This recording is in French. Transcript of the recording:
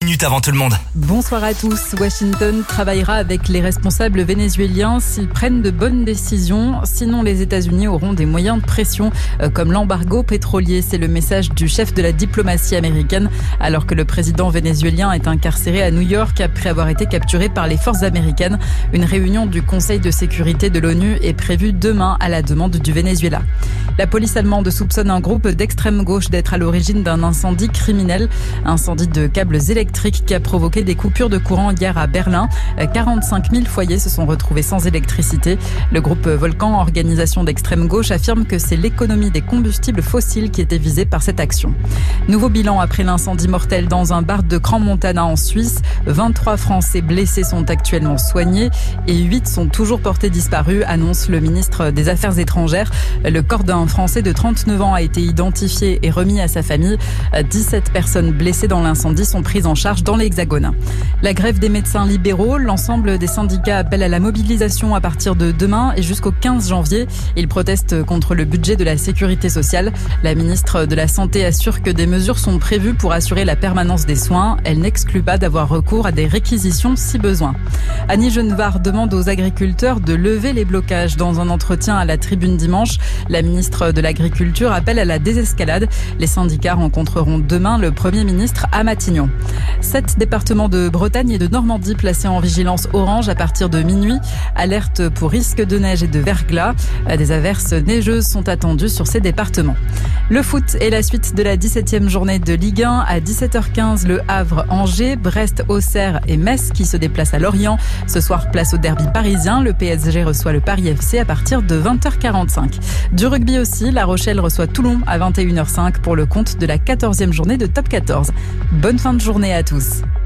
Minute avant tout le monde. Bonsoir à tous. Washington travaillera avec les responsables vénézuéliens s'ils prennent de bonnes décisions. Sinon, les États-Unis auront des moyens de pression, comme l'embargo pétrolier. C'est le message du chef de la diplomatie américaine, alors que le président vénézuélien est incarcéré à New York après avoir été capturé par les forces américaines. Une réunion du Conseil de sécurité de l'ONU est prévue demain à la demande du Venezuela. La police allemande soupçonne un groupe d'extrême gauche d'être à l'origine d'un incendie criminel. Incendie de câbles électriques qui a provoqué des coupures de courant hier à Berlin. 45 000 foyers se sont retrouvés sans électricité. Le groupe Volcan, organisation d'extrême gauche, affirme que c'est l'économie des combustibles fossiles qui était visée par cette action. Nouveau bilan après l'incendie mortel dans un bar de Crans-Montana en Suisse. 23 Français blessés sont actuellement soignés et 8 sont toujours portés disparus, annonce le ministre des Affaires étrangères. Le corps d'un Français de 39 ans a été identifié et remis à sa famille. 17 personnes blessées dans l'incendie sont prises en charge dans l'Hexagone. La grève des médecins libéraux, l'ensemble des syndicats appellent à la mobilisation à partir de demain et jusqu'au 15 janvier. Ils protestent contre le budget de la sécurité sociale. La ministre de la Santé assure que des mesures sont prévues pour assurer la permanence des soins. Elle n'exclut pas d'avoir recours à des réquisitions si besoin. Annie Genevard demande aux agriculteurs de lever les blocages. Dans un entretien à la Tribune dimanche, la ministre de l'Agriculture appelle à la désescalade. Les syndicats rencontreront demain le Premier ministre à Matignon. 7 départements de Bretagne et de Normandie placés en vigilance orange à partir de minuit. Alerte pour risque de neige et de verglas. Des averses neigeuses sont attendues sur ces départements. Le foot est la suite de la 17e journée de Ligue 1. À 17h15, Le Havre, Angers, Brest, Auxerre et Metz qui se déplacent à Lorient. Ce soir, place au derby parisien. Le PSG reçoit le Paris FC à partir de 20h45. Du rugby aussi, La Rochelle reçoit Toulon à 21h05 pour le compte de la 14e journée de Top 14. Bonne fin de journée à tous.